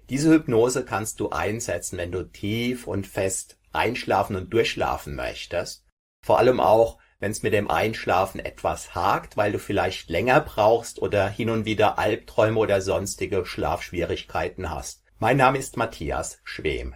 Diese Hypnose kannst du einsetzen, wenn du tief und fest einschlafen und durchschlafen möchtest. Vor allem auch, wenn es mit dem Einschlafen etwas hakt, weil du vielleicht länger brauchst oder hin und wieder Albträume oder sonstige Schlafschwierigkeiten hast. Mein Name ist Matthias Schwem.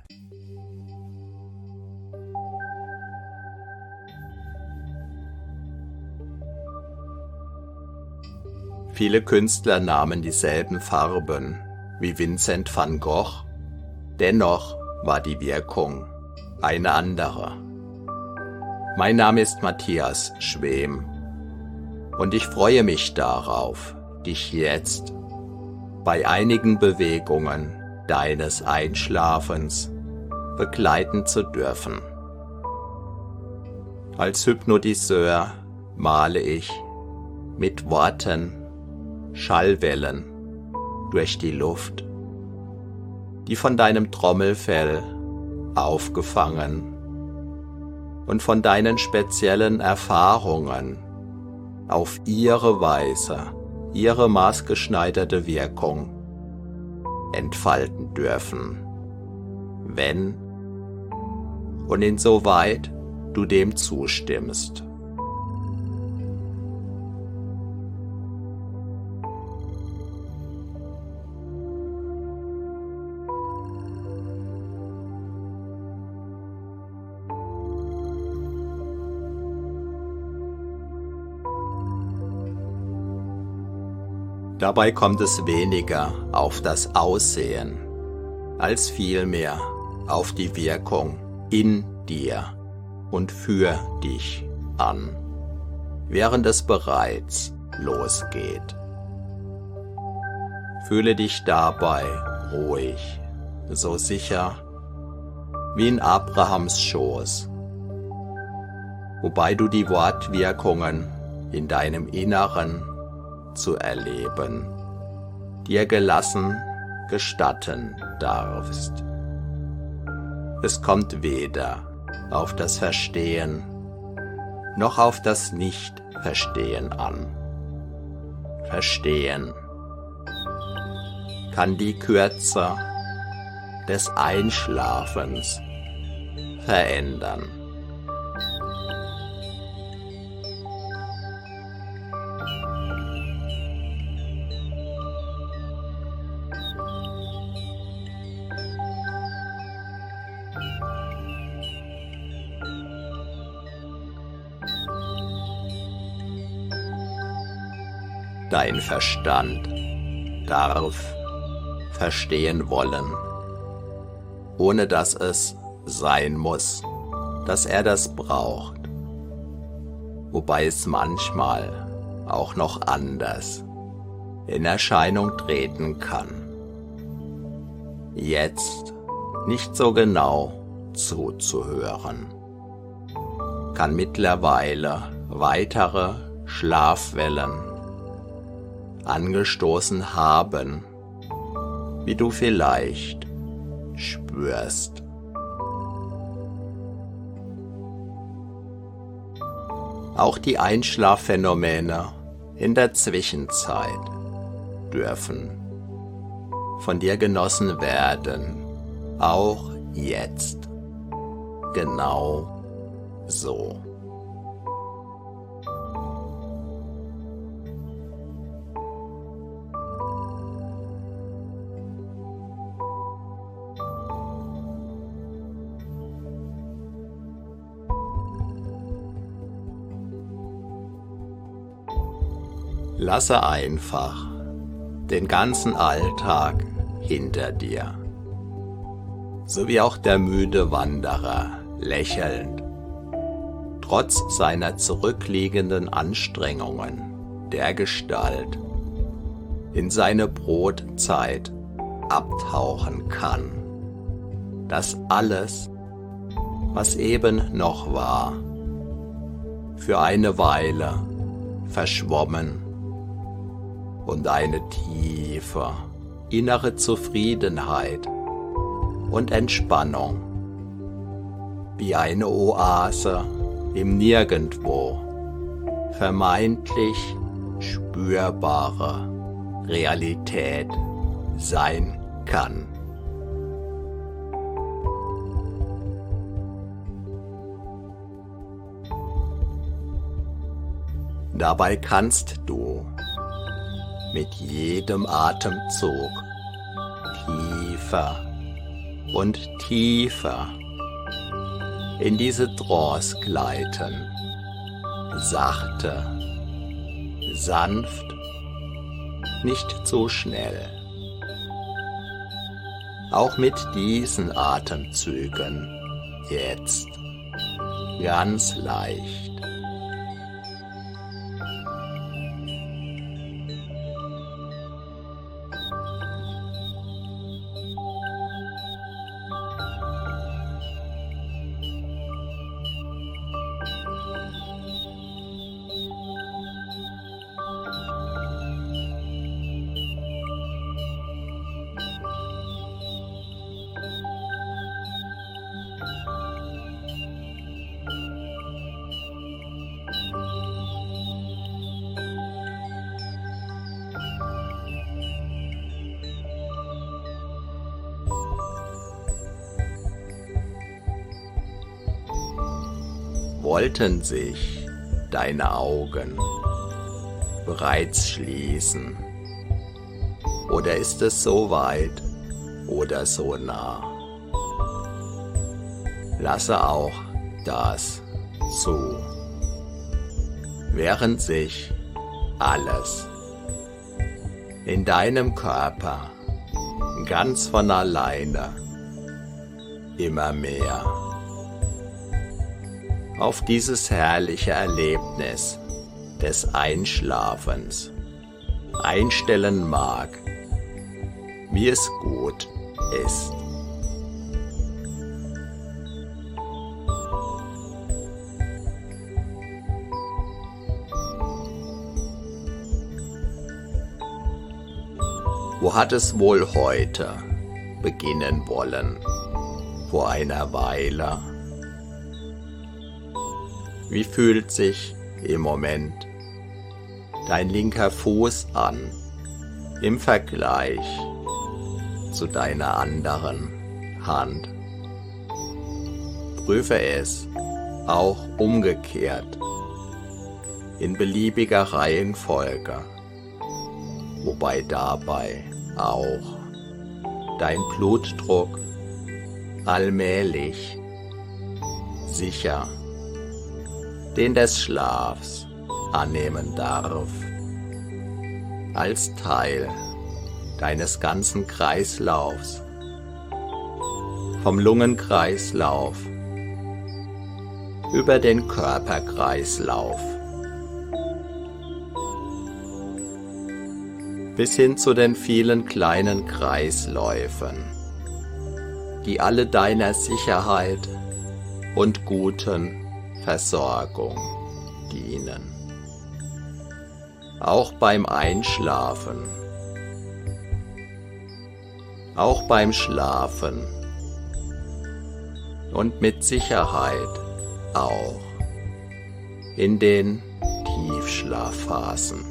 Viele Künstler nahmen dieselben Farben wie Vincent van Gogh, dennoch war die Wirkung eine andere. Mein Name ist Matthias Schwem und ich freue mich darauf, dich jetzt bei einigen Bewegungen deines Einschlafens begleiten zu dürfen. Als Hypnotiseur male ich mit Worten Schallwellen durch die Luft, die von deinem Trommelfell aufgefangen und von deinen speziellen Erfahrungen auf ihre Weise, ihre maßgeschneiderte Wirkung entfalten dürfen, wenn und insoweit du dem zustimmst. Dabei kommt es weniger auf das Aussehen, als vielmehr auf die Wirkung in dir und für dich an, während es bereits losgeht. Fühle dich dabei ruhig, so sicher wie in Abrahams Schoß, wobei du die Wortwirkungen in deinem Inneren zu erleben, dir gelassen gestatten darfst. Es kommt weder auf das Verstehen noch auf das Nicht-Verstehen an. Verstehen kann die Kürze des Einschlafens verändern. Dein Verstand darf verstehen wollen, ohne dass es sein muss, dass er das braucht, wobei es manchmal auch noch anders in Erscheinung treten kann. Jetzt nicht so genau zuzuhören, kann mittlerweile weitere Schlafwellen angestoßen haben, wie du vielleicht spürst. Auch die Einschlafphänomene in der Zwischenzeit dürfen von dir genossen werden, auch jetzt, genau so. Lasse einfach den ganzen Alltag hinter dir, so wie auch der müde Wanderer lächelnd, trotz seiner zurückliegenden Anstrengungen dergestalt in seine Brotzeit abtauchen kann, dass alles, was eben noch war, für eine Weile verschwommen und eine tiefe innere Zufriedenheit und Entspannung wie eine Oase im Nirgendwo vermeintlich spürbare Realität sein kann. Dabei kannst du mit jedem Atemzug tiefer und tiefer in diese Trance gleiten, sachte, sanft, nicht zu schnell. Auch mit diesen Atemzügen jetzt ganz leicht. Wollten sich deine Augen bereits schließen? Oder ist es so weit oder so nah? Lasse auch das zu, während sich alles in deinem Körper ganz von alleine immer mehr auf dieses herrliche Erlebnis des Einschlafens einstellen mag, wie es gut ist. Wo hat es wohl heute beginnen wollen? Vor einer Weile? Wie fühlt sich im Moment dein linker Fuß an im Vergleich zu deiner anderen Hand? Prüfe es auch umgekehrt in beliebiger Reihenfolge, wobei dabei auch dein Blutdruck allmählich sicher den des Schlafs annehmen darf, als Teil deines ganzen Kreislaufs, vom Lungenkreislauf über den Körperkreislauf bis hin zu den vielen kleinen Kreisläufen, die alle deiner Sicherheit und guten Versorgung dienen. Auch beim Einschlafen, auch beim Schlafen und mit Sicherheit auch in den Tiefschlafphasen.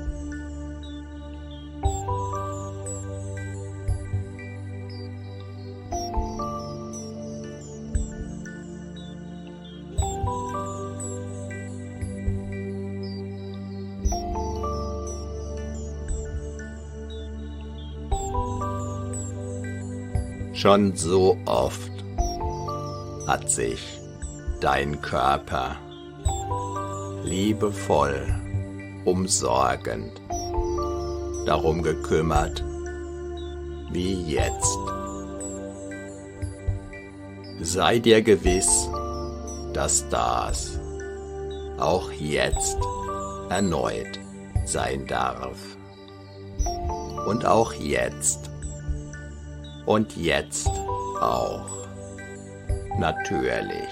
Schon so oft hat sich dein Körper liebevoll, umsorgend darum gekümmert, wie jetzt. Sei dir gewiss, dass das auch jetzt erneut sein darf. Und auch jetzt. Und jetzt auch. Natürlich.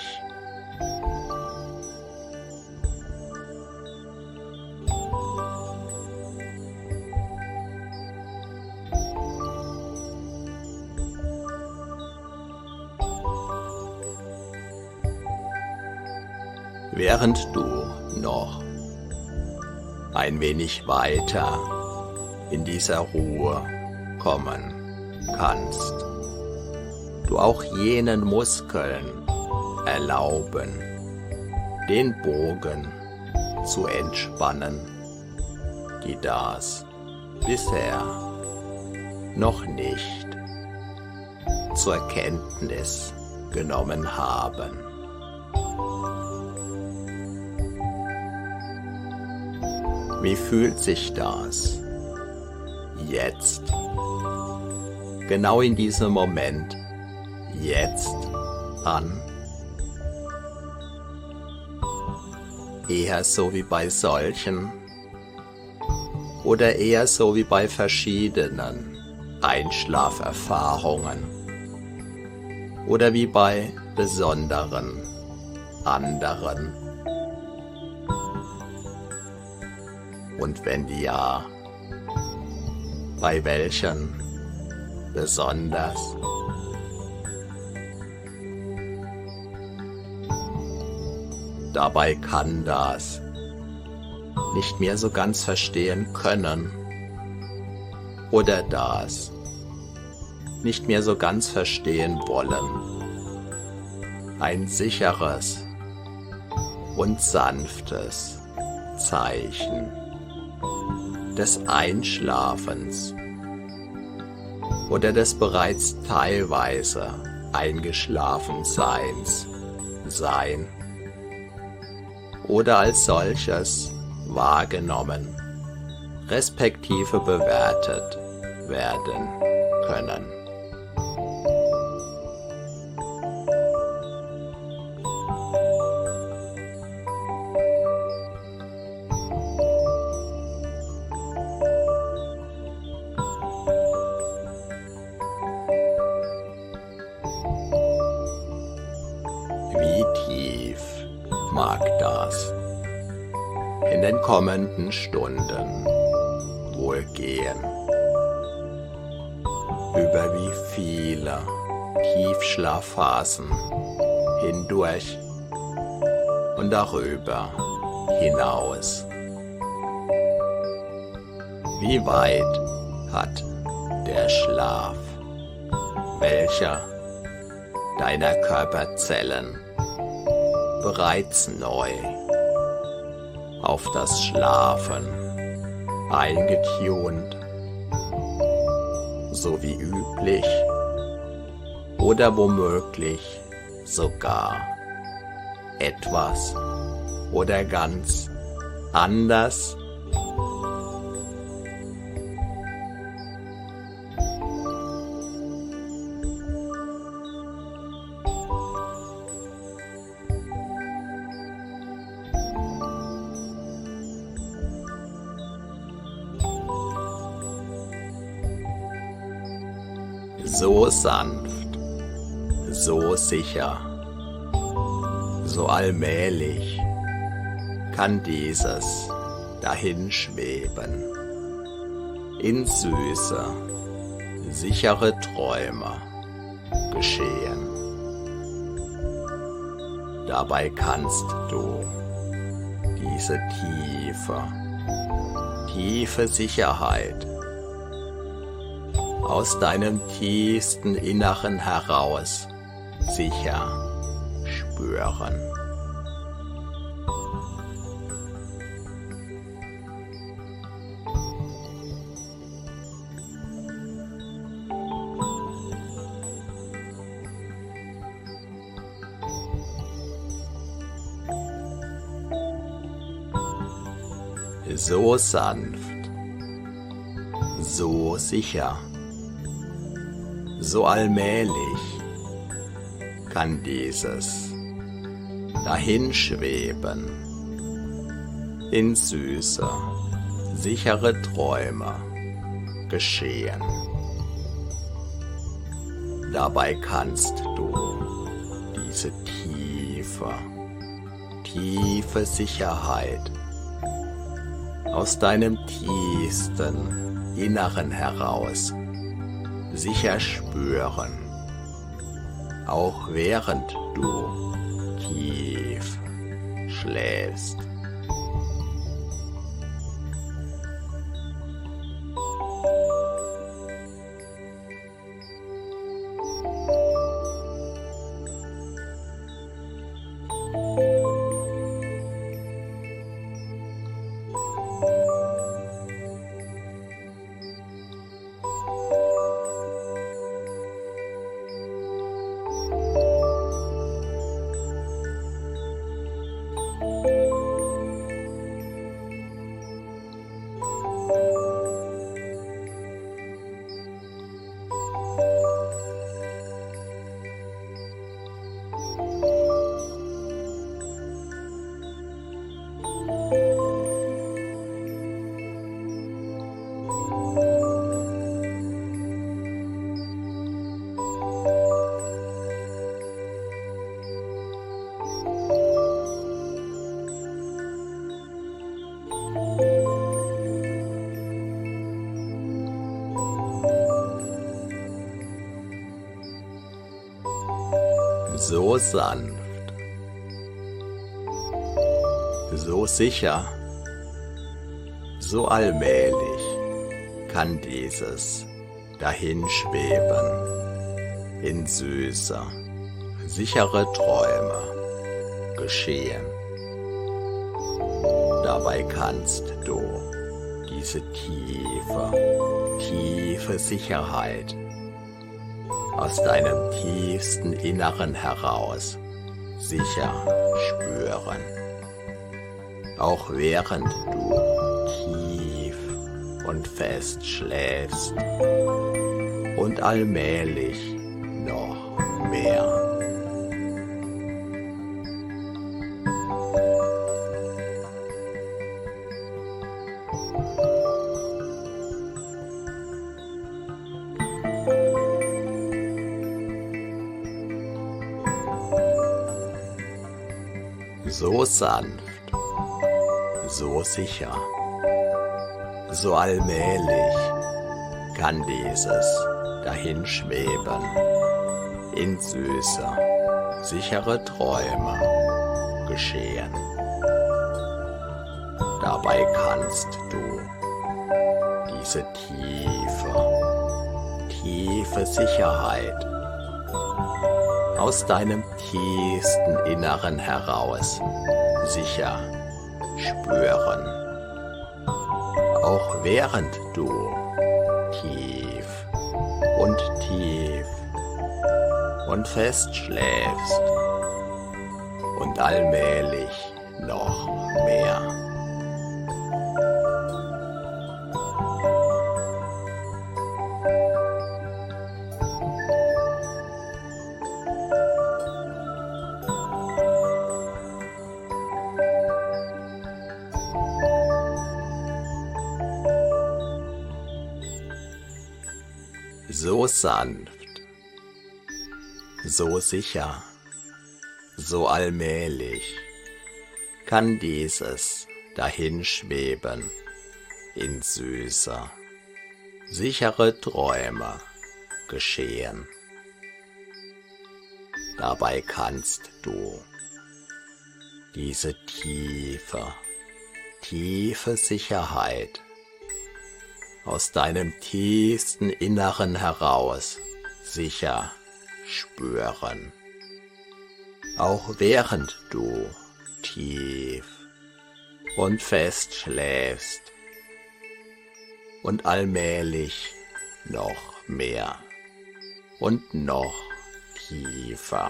Während du noch ein wenig weiter in dieser Ruhe kommen kannst, du auch jenen Muskeln erlauben, den Bogen zu entspannen, die das bisher noch nicht zur Kenntnis genommen haben. Wie fühlt sich das jetzt, genau in diesem Moment, jetzt an? Eher so wie bei solchen oder eher so wie bei verschiedenen Einschlaferfahrungen oder wie bei besonderen anderen? Und wenn ja, bei welchen besonders? Dabei kann das nicht mehr so ganz verstehen können oder das nicht mehr so ganz verstehen wollen. Ein sicheres und sanftes Zeichen des Einschlafens oder des bereits teilweise Eingeschlafenseins sein oder als solches wahrgenommen, respektive bewertet werden können. Wie tief mag das in den kommenden Stunden wohl gehen? Über wie viele Tiefschlafphasen hindurch und darüber hinaus? Wie weit hat der Schlaf, welcher deiner Körperzellen bereits neu auf das Schlafen eingetunt, so wie üblich oder womöglich sogar etwas oder ganz anders? So sanft, so sicher, so allmählich kann dieses Dahinschweben in süße, sichere Träume geschehen. Dabei kannst du diese tiefe Sicherheit aus deinem tiefsten Inneren heraus sicher spüren. So sanft, so sicher, so allmählich kann dieses Dahinschweben in süße, sichere Träume geschehen. Dabei kannst du diese tiefe Sicherheit aus deinem tiefsten Inneren heraus sicher spüren, auch während du tief schläfst. so sanft, so sicher, so allmählich kann dieses Dahinschweben in süße, sichere Träume geschehen. Dabei kannst du diese tiefe Sicherheit aus deinem tiefsten Inneren heraus sicher spüren, auch während du tief und fest schläfst und allmählich noch mehr. So sanft, so sicher, so allmählich kann dieses Dahinschweben in süße, sichere Träume geschehen. Dabei kannst du diese tiefe Sicherheit aus deinem tiefsten Inneren heraus sicher spüren, auch während du tief und fest schläfst und allmählich noch mehr. So sanft, so sicher, so allmählich kann dieses Dahinschweben in süße, sichere Träume geschehen. Dabei kannst du diese tiefe Sicherheit aus deinem tiefsten Inneren heraus sicher spüren, auch während du tief und fest schläfst und allmählich noch mehr und noch tiefer.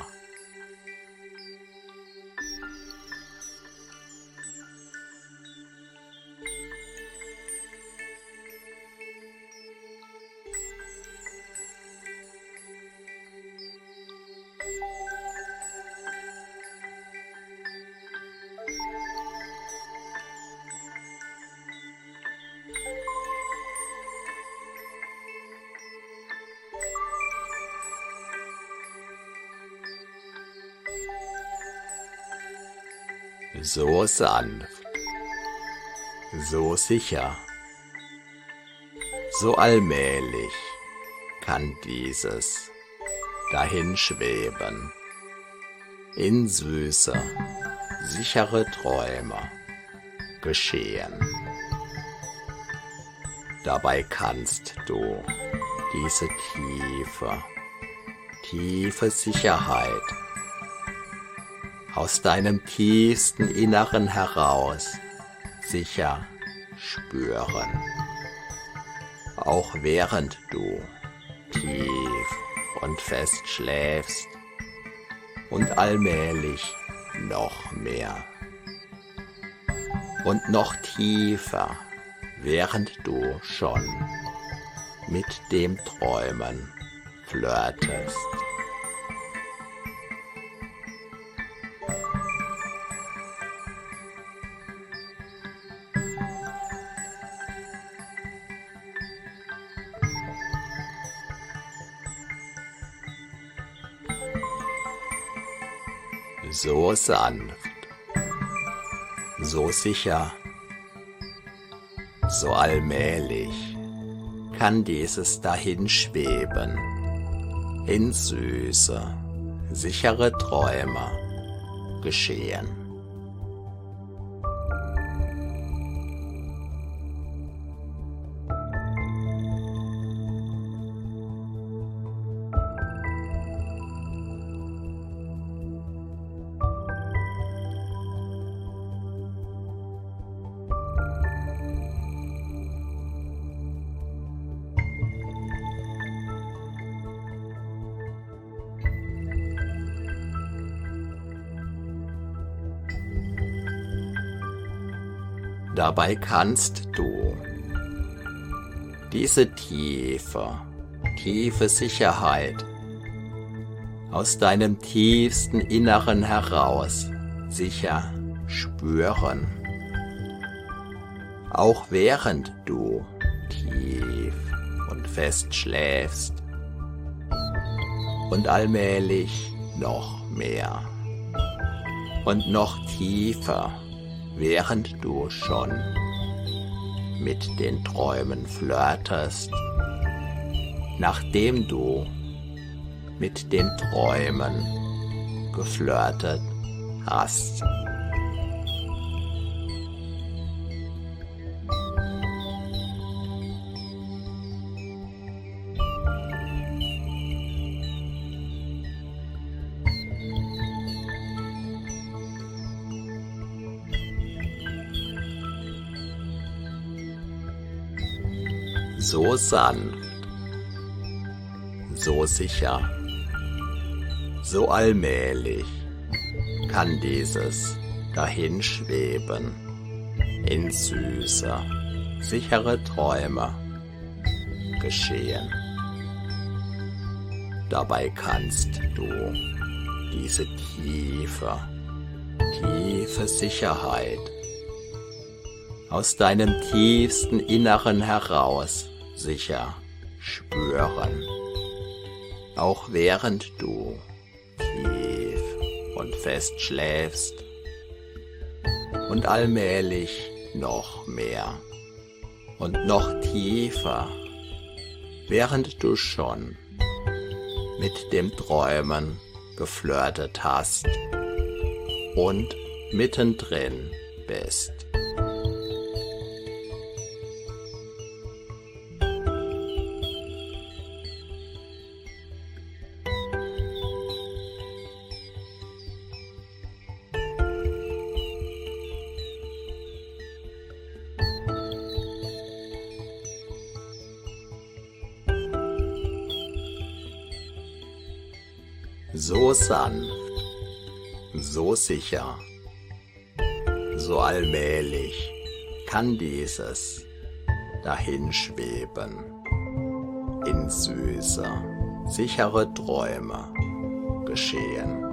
So sanft, so sicher, so allmählich kann dieses Dahinschweben in süße, sichere Träume geschehen. Dabei kannst du diese tiefe Sicherheit aus deinem tiefsten Inneren heraus sicher spüren, auch während du tief und fest schläfst und allmählich noch mehr und noch tiefer, während du schon mit dem Träumen flirtest. So sanft, so sicher, so allmählich kann dieses Dahinschweben in süße, sichere Träume geschehen. Dabei kannst du diese tiefe Sicherheit aus deinem tiefsten Inneren heraus sicher spüren, auch während du tief und fest schläfst und allmählich noch mehr und noch tiefer, während du schon mit den Träumen flirtest, nachdem du mit den Träumen geflirtet hast. So sanft, so sicher, so allmählich kann dieses Dahinschweben in süße, sichere Träume geschehen. Dabei kannst du diese tiefe Sicherheit aus deinem tiefsten Inneren heraus sicher spüren, auch während du tief und fest schläfst und allmählich noch mehr und noch tiefer, während du schon mit dem Träumen geflirtet hast und mittendrin bist. So sanft, so sicher, so allmählich kann dieses Dahinschweben in süße, sichere Träume geschehen.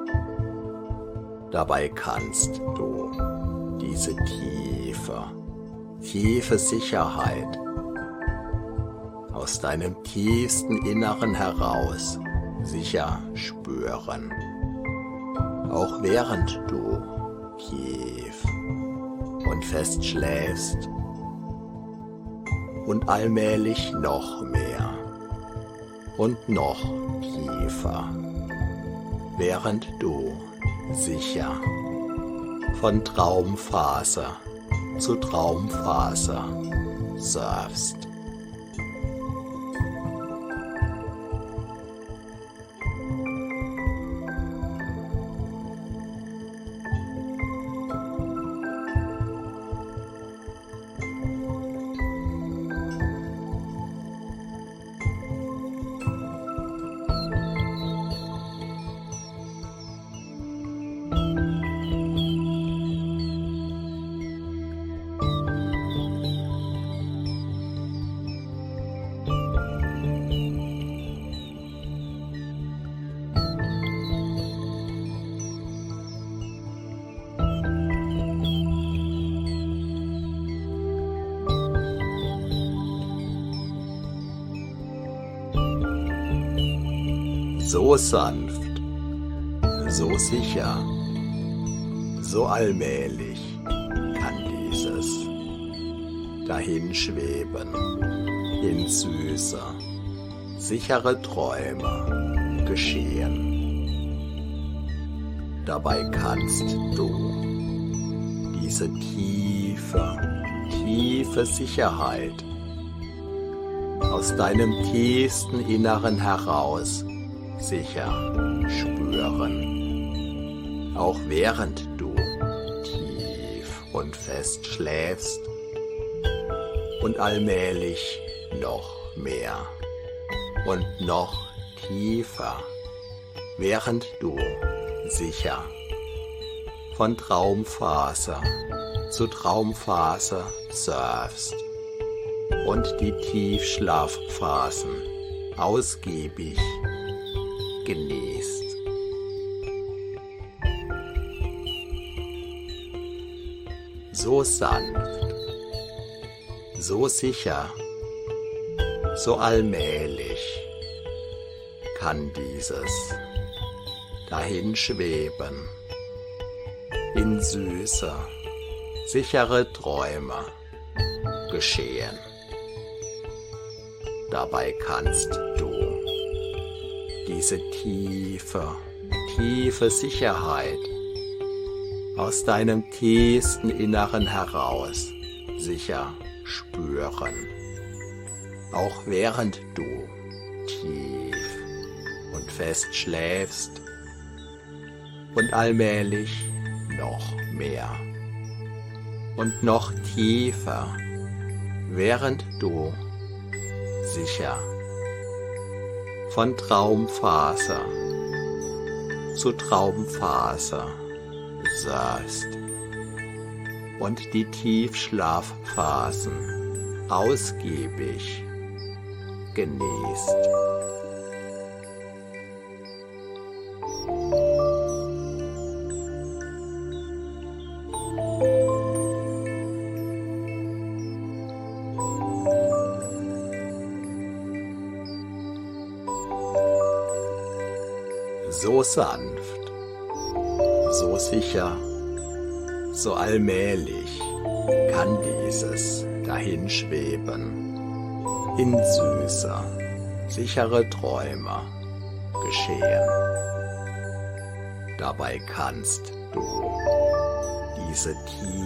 Dabei kannst du diese tiefe Sicherheit aus deinem tiefsten Inneren heraus sicher spüren, auch während du tief und fest schläfst und allmählich noch mehr und noch tiefer, während du sicher von Traumphase zu Traumphase surfst. So sanft, so sicher, so allmählich kann dieses Dahinschweben in süße, sichere Träume geschehen. Dabei kannst du diese tiefe Sicherheit aus deinem tiefsten Inneren heraus sicher spüren, auch während du tief und fest schläfst und allmählich noch mehr und noch tiefer, während du sicher von Traumphase zu Traumphase surfst und die Tiefschlafphasen ausgiebig genießt. So sanft, so sicher, so allmählich kann dieses Dahinschweben in süße, sichere Träume geschehen. Dabei kannst du diese tiefe Sicherheit aus deinem tiefsten Inneren heraus sicher spüren, auch während du tief und fest schläfst und allmählich noch mehr und noch tiefer, während du sicher von Traumphase zu Traumphase surfst und die Tiefschlafphasen ausgiebig genießt. So sanft, so sicher, so allmählich kann dieses Dahinschweben in süße, sichere Träume geschehen. Dabei kannst du diese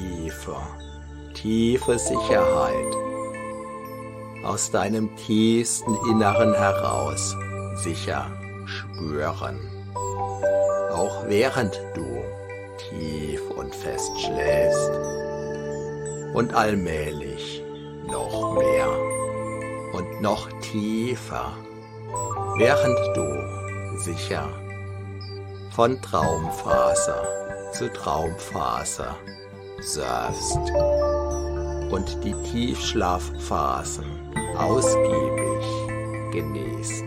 tiefe Sicherheit aus deinem tiefsten Inneren heraus sicher spüren, auch während du tief und fest schläfst und allmählich noch mehr und noch tiefer, während du sicher von Traumphase zu Traumphase surfst und die Tiefschlafphasen ausgiebig genießt.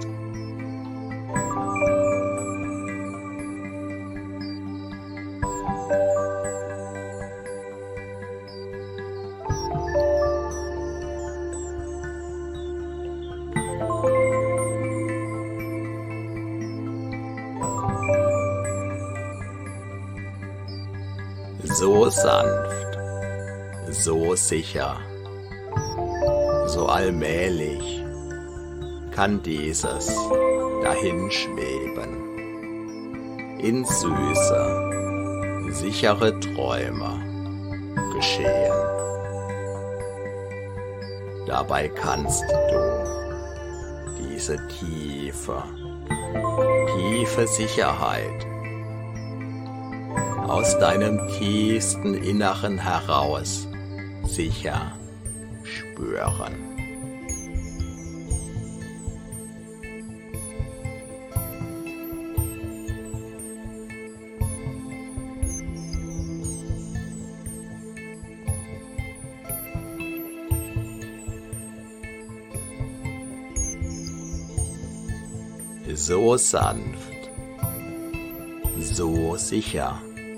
So sanft, so sicher, so allmählich kann dieses Dahinschweben in süße, sichere Träume geschehen. Dabei kannst du diese tiefe Sicherheit aus deinem tiefsten Inneren heraus sicher spüren. So sanft, so sicher,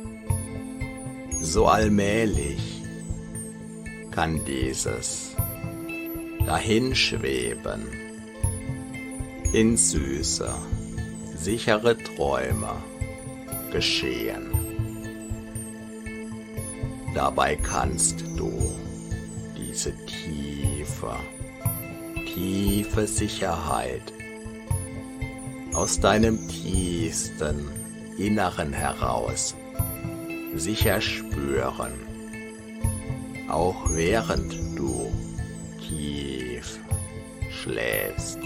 so allmählich kann dieses Dahinschweben in süße, sichere Träume geschehen. Dabei kannst du diese tiefe Sicherheit aus deinem tiefsten Inneren heraus sicher spüren, auch während du tief schläfst.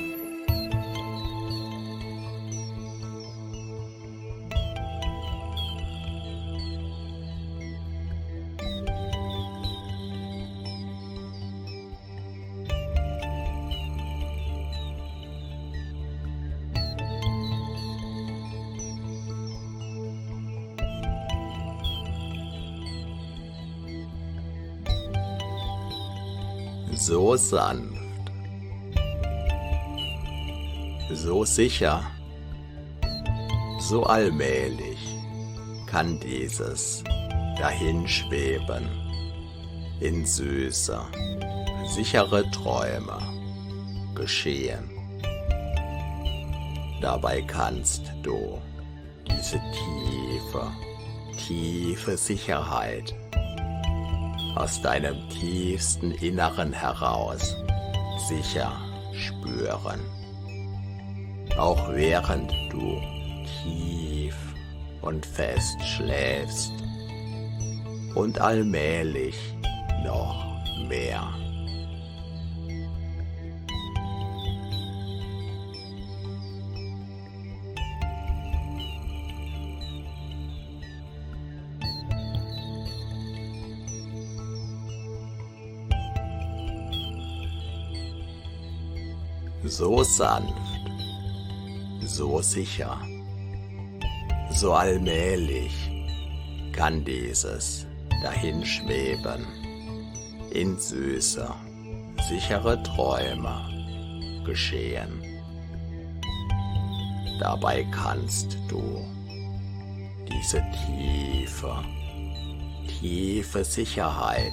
So sanft, so sicher, so allmählich kann dieses Dahinschweben in süße, sichere Träume geschehen. Dabei kannst du diese tiefe Sicherheit aus deinem tiefsten Inneren heraus sicher spüren, auch während du tief und fest schläfst und allmählich noch mehr. So sanft, so sicher, so allmählich kann dieses Dahinschweben in süße, sichere Träume geschehen. Dabei kannst du diese tiefe Sicherheit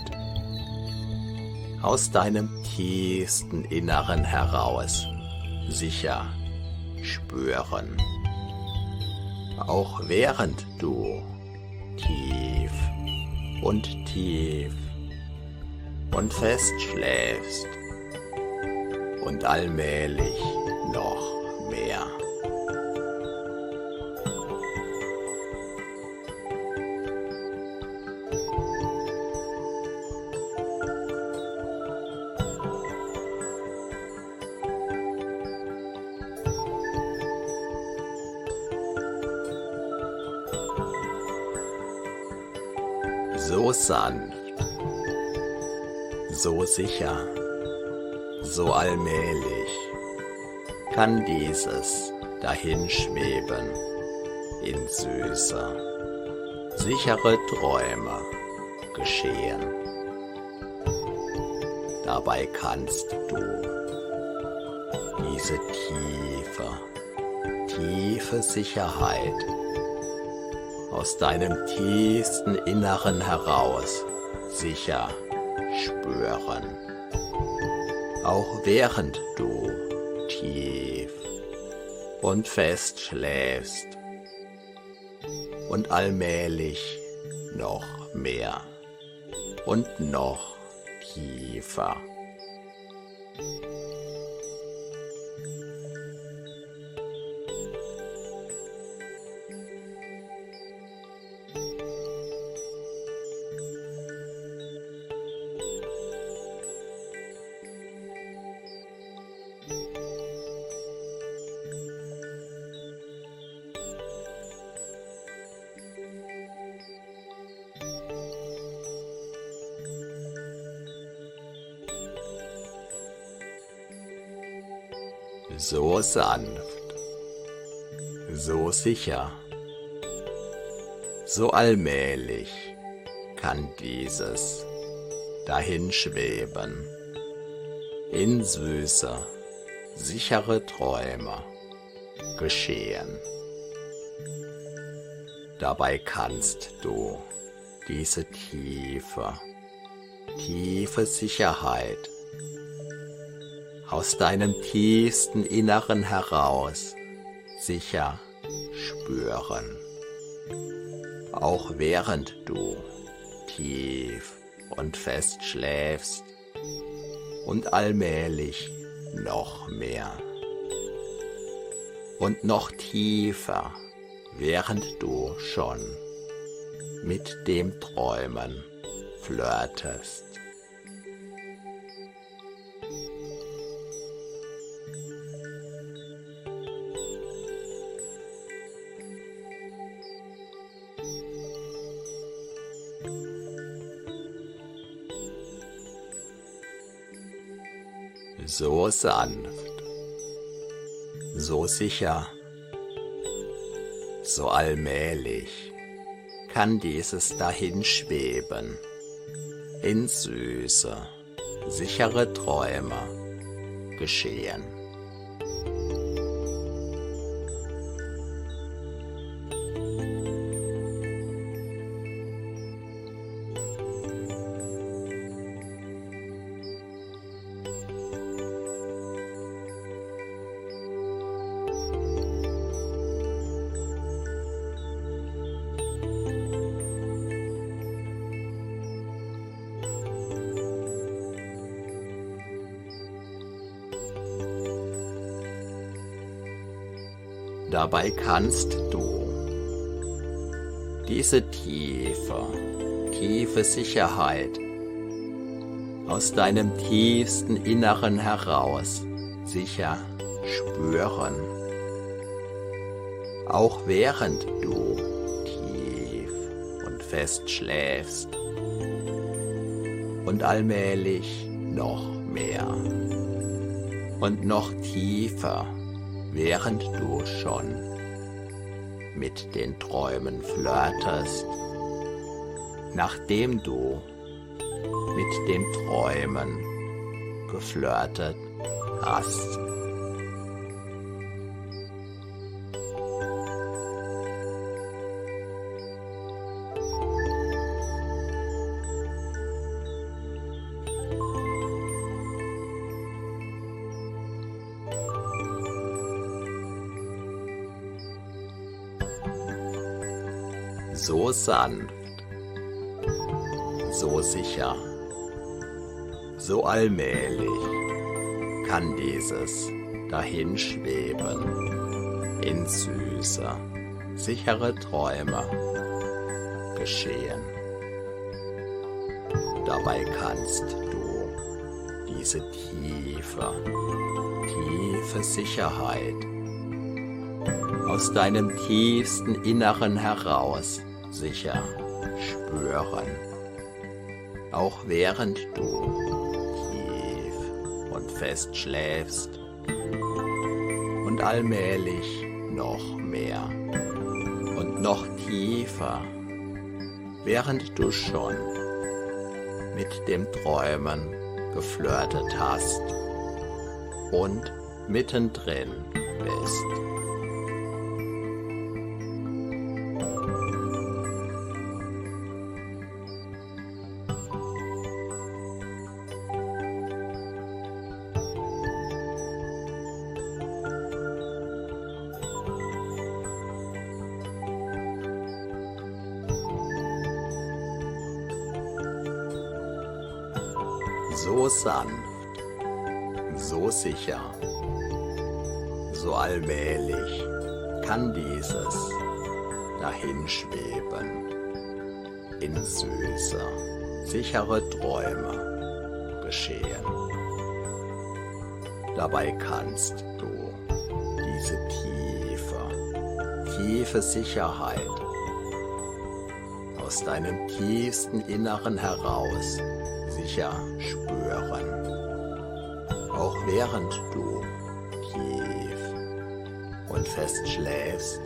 aus deinem tiefsten Inneren heraus sicher spüren, auch während du tief und fest schläfst und allmählich noch mehr. So sanft, so sicher, so allmählich kann dieses Dahinschweben in süße, sichere Träume geschehen. Dabei kannst du diese tiefe Sicherheit aus deinem tiefsten Inneren heraus sicher spüren, auch während du tief und fest schläfst und allmählich noch mehr und noch tiefer. So sanft, so sicher, so allmählich kann dieses Dahinschweben in süße, sichere Träume geschehen. Dabei kannst du diese tiefe Sicherheit aus deinem tiefsten Inneren heraus sicher spüren, auch während du tief und fest schläfst und allmählich noch mehr und noch tiefer während du schon mit dem Träumen flirtest. So sanft, so sicher, so allmählich kann dieses Dahinschweben in süße, sichere Träume geschehen. Dabei kannst du diese tiefe Sicherheit aus deinem tiefsten Inneren heraus sicher spüren, auch während du tief und fest schläfst und allmählich noch mehr und noch tiefer, während du schon mit den Träumen flirtest, nachdem du mit den Träumen geflirtet hast. So sanft, so sicher, so allmählich kann dieses Dahinschweben in süße, sichere Träume geschehen. Dabei kannst du diese tiefe Sicherheit aus deinem tiefsten Inneren heraus sicher spüren, auch während du tief und fest schläfst und allmählich noch mehr und noch tiefer, während du schon mit dem Träumen geflirtet hast und mittendrin bist. So sanft, so sicher, so allmählich kann dieses Dahinschweben in süße, sichere Träume geschehen. Dabei kannst du diese tiefe Sicherheit aus deinem tiefsten Inneren heraus sicher spüren, auch während du tief und fest schläfst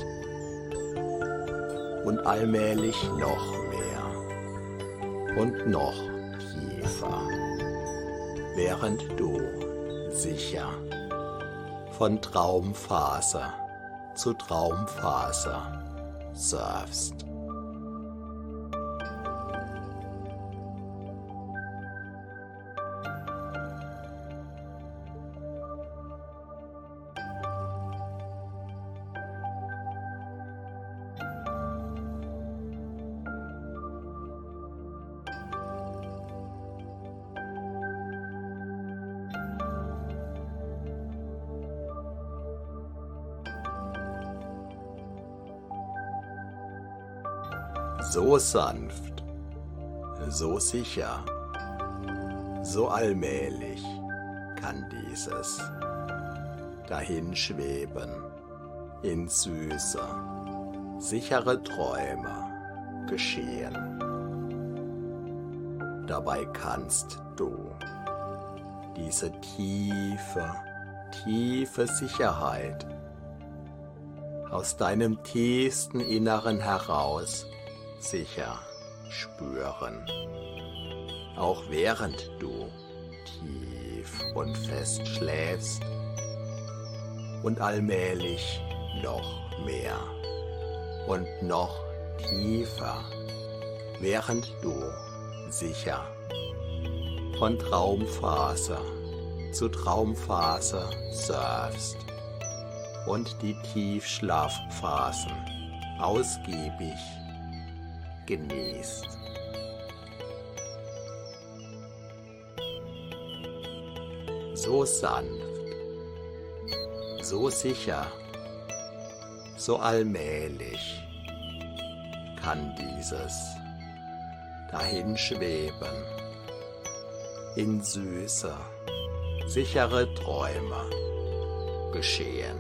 und allmählich noch mehr und noch tiefer, während du sicher von Traumphase zu Traumphase surfst. so sanft, so sicher, so allmählich kann dieses Dahinschweben in süße, sichere Träume geschehen. Dabei kannst du diese tiefe, tiefe Sicherheit aus deinem tiefsten Inneren heraus sicher spüren, auch während du tief und fest schläfst und allmählich noch mehr und noch tiefer, während du sicher von Traumphase zu Traumphase surfst und die Tiefschlafphasen ausgiebig genießt. So sanft, so sicher, so allmählich kann dieses Dahinschweben in süße, sichere Träume geschehen.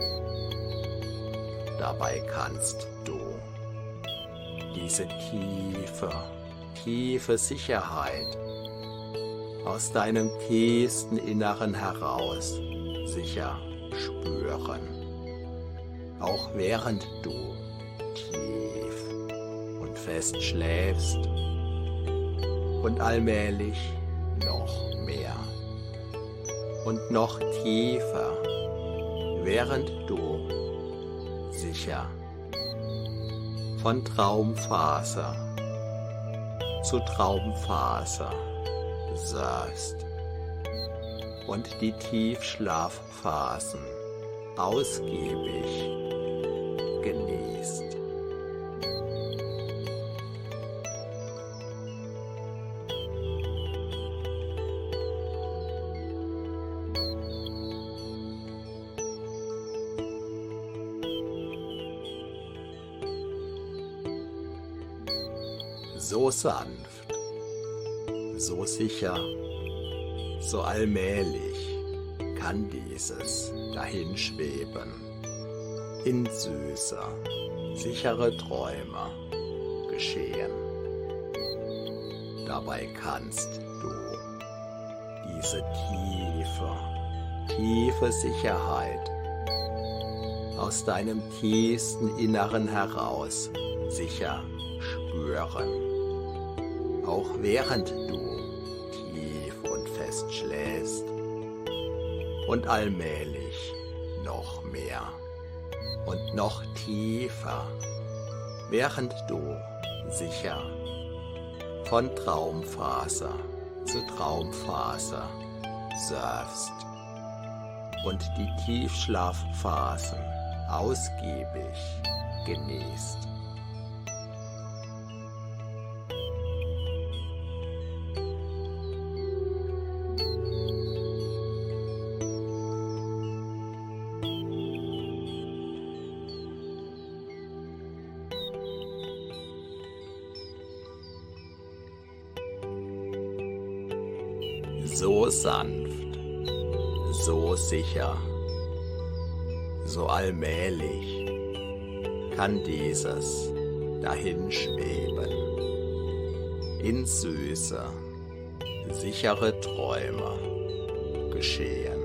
Dabei kannst du diese tiefe, tiefe Sicherheit aus deinem tiefsten Inneren heraus sicher spüren, auch während du tief und fest schläfst und allmählich noch mehr und noch tiefer, während du sicher von Traumphase zu Traumphase surfst und die Tiefschlafphasen ausgiebig genießt. So sanft, so sicher, so allmählich kann dieses Dahinschweben in süße, sichere Träume geschehen. Dabei kannst du diese tiefe, tiefe Sicherheit aus deinem tiefsten Inneren heraus sicher spüren, auch während du tief und fest schläfst und allmählich noch mehr und noch tiefer, während du sicher von Traumphase zu Traumphase surfst und die Tiefschlafphasen ausgiebig genießt. So sanft, so sicher, so allmählich kann dieses Dahinschweben in süße, sichere Träume geschehen.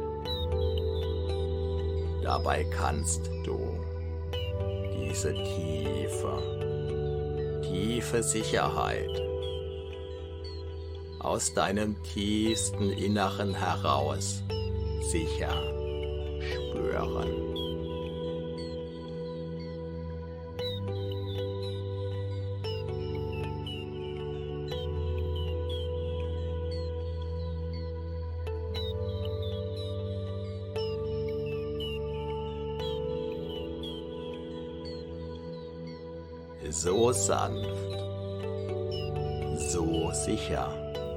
Dabei kannst du diese tiefe, tiefe Sicherheit aus deinem tiefsten Inneren heraus sicher spüren. So sanft, so sicher,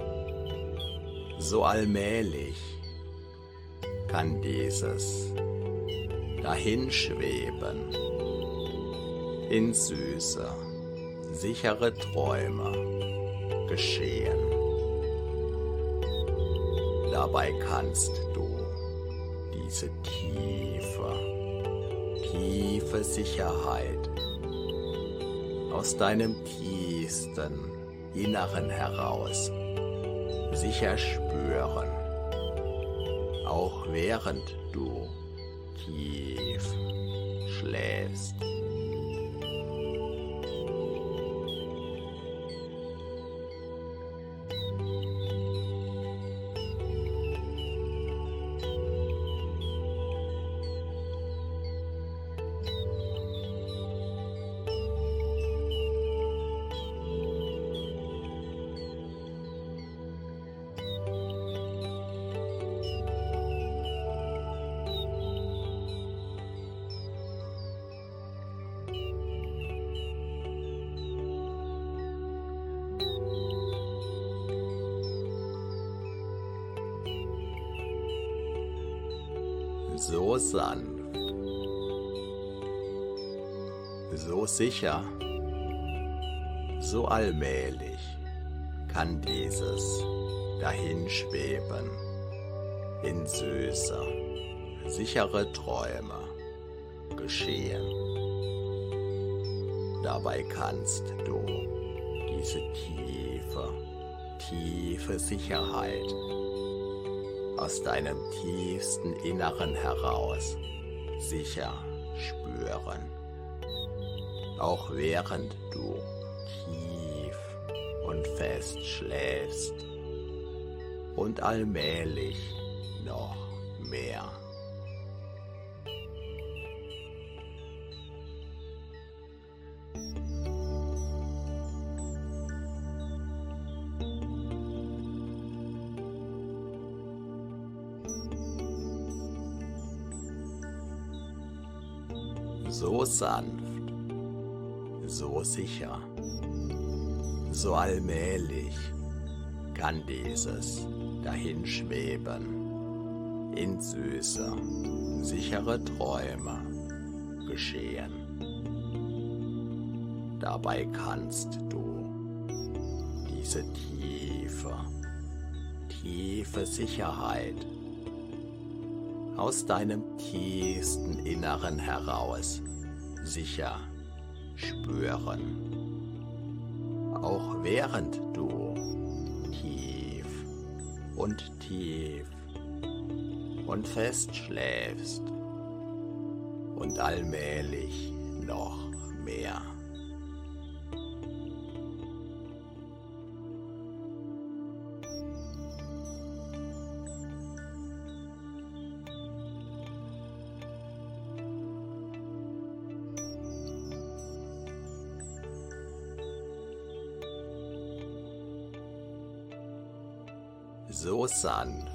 so allmählich kann dieses Dahinschweben in süße, sichere Träume geschehen. Dabei kannst du diese tiefe Sicherheit aus deinem tiefsten Inneren heraus sicher spüren, auch während du tief schläfst. So sanft, so sicher, so allmählich kann dieses Dahinschweben in süße, sichere Träume geschehen. Dabei kannst du diese tiefe Sicherheit aus deinem tiefsten Inneren heraus sicher spüren, auch während du tief und fest schläfst und allmählich noch mehr. So sanft, so sicher, so allmählich kann dieses Dahinschweben in süße, sichere Träume geschehen. Dabei kannst du diese tiefe Sicherheit aus deinem tiefsten Inneren heraus sicher spüren, auch während du tief und fest schläfst und allmählich noch mehr. So sanft,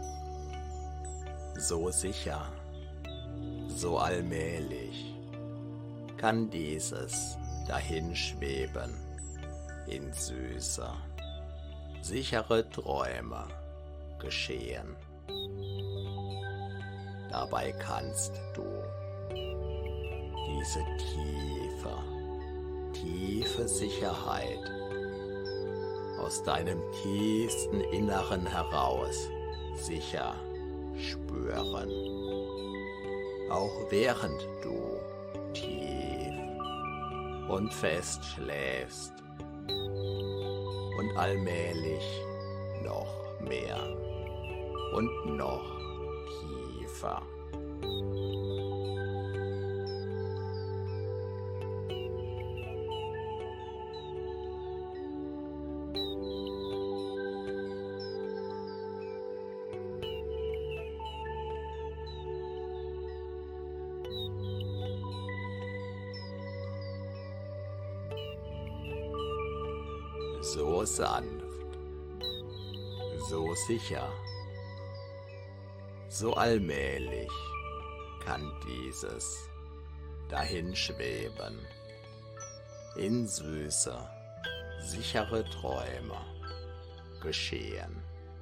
so sicher, so allmählich kann dieses Dahinschweben in süße, sichere Träume geschehen. Dabei kannst du diese tiefe Sicherheit aus deinem tiefsten Inneren heraus sicher spüren, auch während du tief und fest schläfst und allmählich noch mehr und noch tiefer. So sanft, so sicher, so allmählich kann dieses Dahinschweben in süße, sichere Träume geschehen.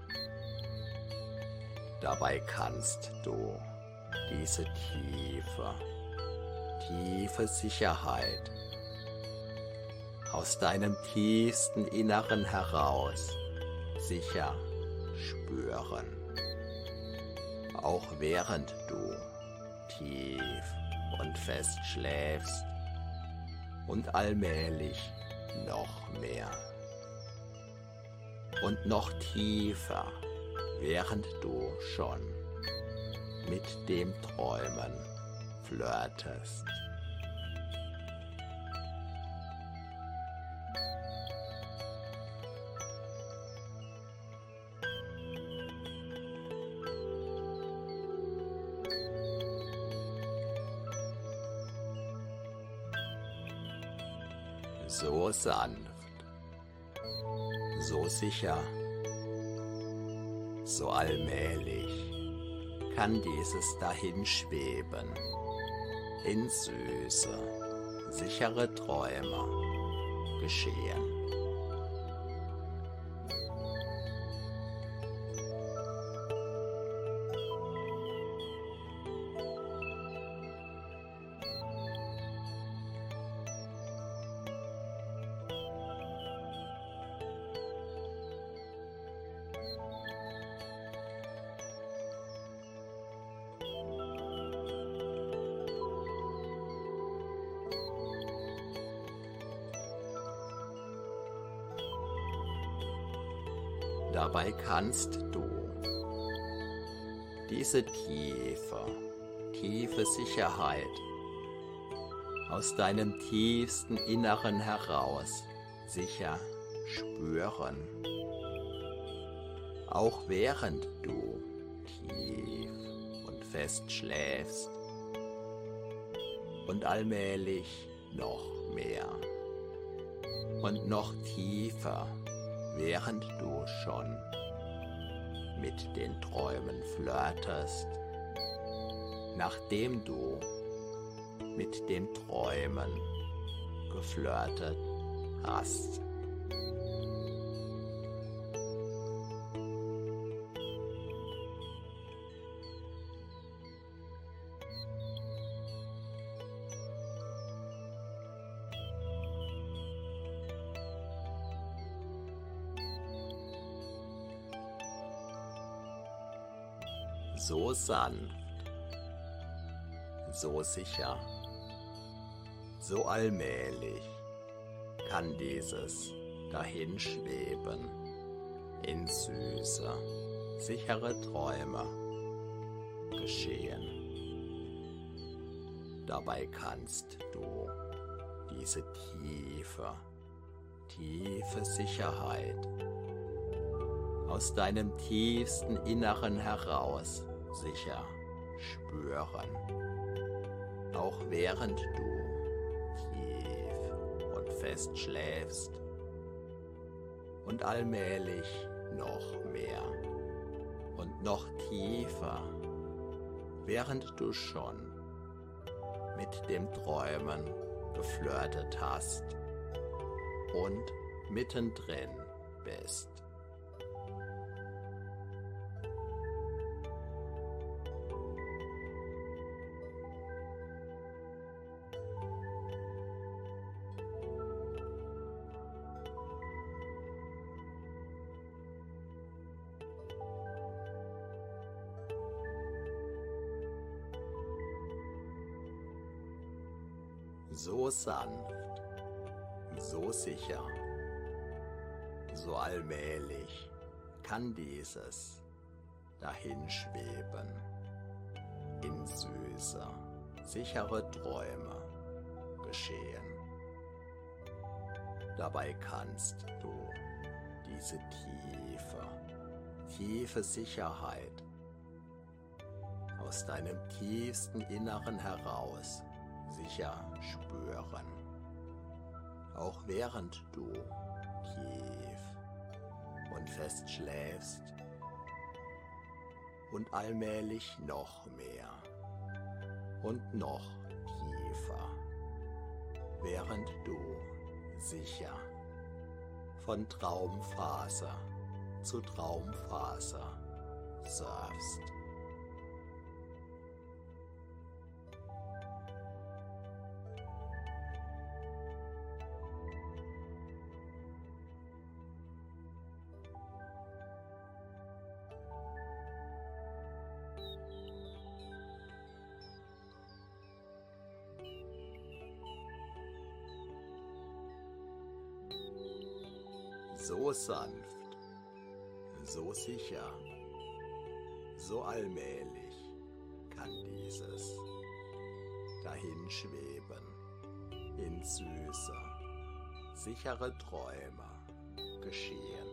Dabei kannst du diese tiefe Sicherheit aus deinem tiefsten Inneren heraus sicher spüren. Auch während du tief und fest schläfst und allmählich noch mehr und noch tiefer, während du schon mit dem Träumen flirtest. So sanft, so sicher, so allmählich kann dieses Dahinschweben in süße, sichere Träume geschehen. Dabei kannst du diese tiefe Sicherheit aus deinem tiefsten Inneren heraus sicher spüren, auch während du tief und fest schläfst und allmählich noch mehr und noch tiefer, während du schon mit den Träumen flirtest, nachdem du mit den Träumen geflirtet hast. So sanft, so sicher, so allmählich kann dieses Dahinschweben in süße, sichere Träume geschehen. Dabei kannst du diese tiefe Sicherheit aus deinem tiefsten Inneren heraus sicher spüren, auch während du tief und fest schläfst und allmählich noch mehr und noch tiefer, während du schon mit dem Träumen geflirtet hast und mittendrin bist. So sanft, so sicher, so allmählich kann dieses Dahinschweben in süße, sichere Träume geschehen. Dabei kannst du diese tiefe Sicherheit aus deinem tiefsten Inneren heraus sicher spüren, auch während du tief und fest schläfst und allmählich noch mehr und noch tiefer, während du sicher von Traumphase zu Traumphase surfst. So sanft, so sicher, so allmählich kann dieses Dahinschweben in süße, sichere Träume geschehen.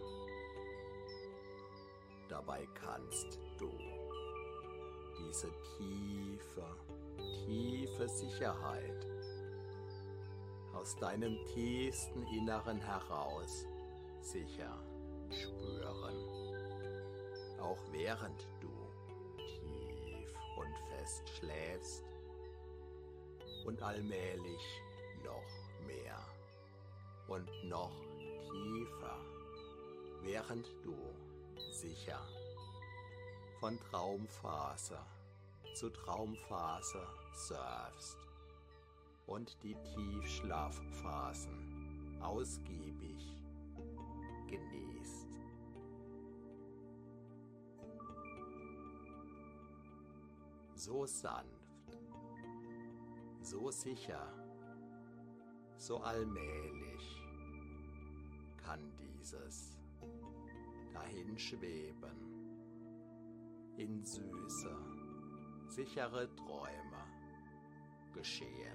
Dabei kannst du diese tiefe, tiefe Sicherheit aus deinem tiefsten Inneren heraus sicher spüren, auch während du tief und fest schläfst und allmählich noch mehr und noch tiefer, während du sicher von Traumphase zu Traumphase surfst und die Tiefschlafphasen ausgiebig genießt. So sanft, so sicher, so allmählich kann dieses Dahinschweben in süße, sichere Träume geschehen.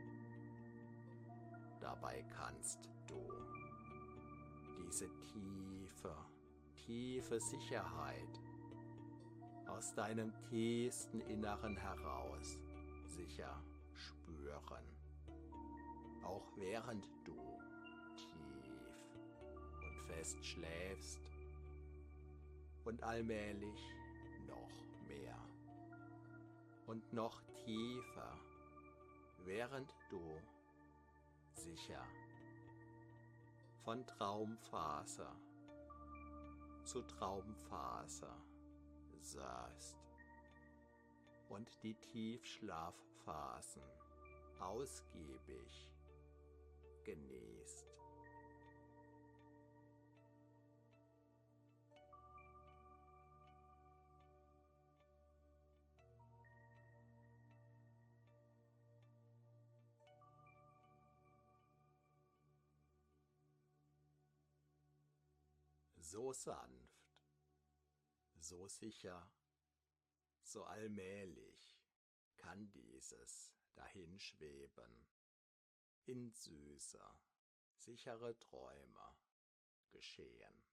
Dabei kannst du diese tiefe, tiefe Sicherheit aus deinem tiefsten Inneren heraus sicher spüren, auch während du tief und fest schläfst und allmählich noch mehr und noch tiefer, während du sicher von Traumphase zu Traumphase surfst und die Tiefschlafphasen ausgiebig genießt. So sanft, so sicher, so allmählich kann dieses Dahinschweben in süße, sichere Träume geschehen.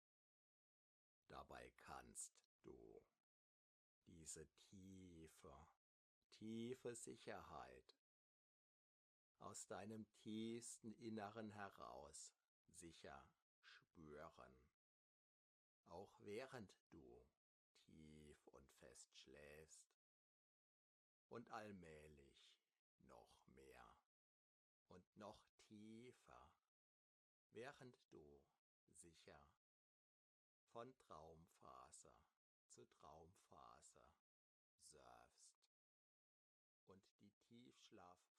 Dabei kannst du diese tiefe, tiefe Sicherheit aus deinem tiefsten Inneren heraus sicher spüren, auch während du tief und fest schläfst und allmählich noch mehr und noch tiefer, während du sicher von Traumphase zu Traumphase surfst und die Tiefschlaf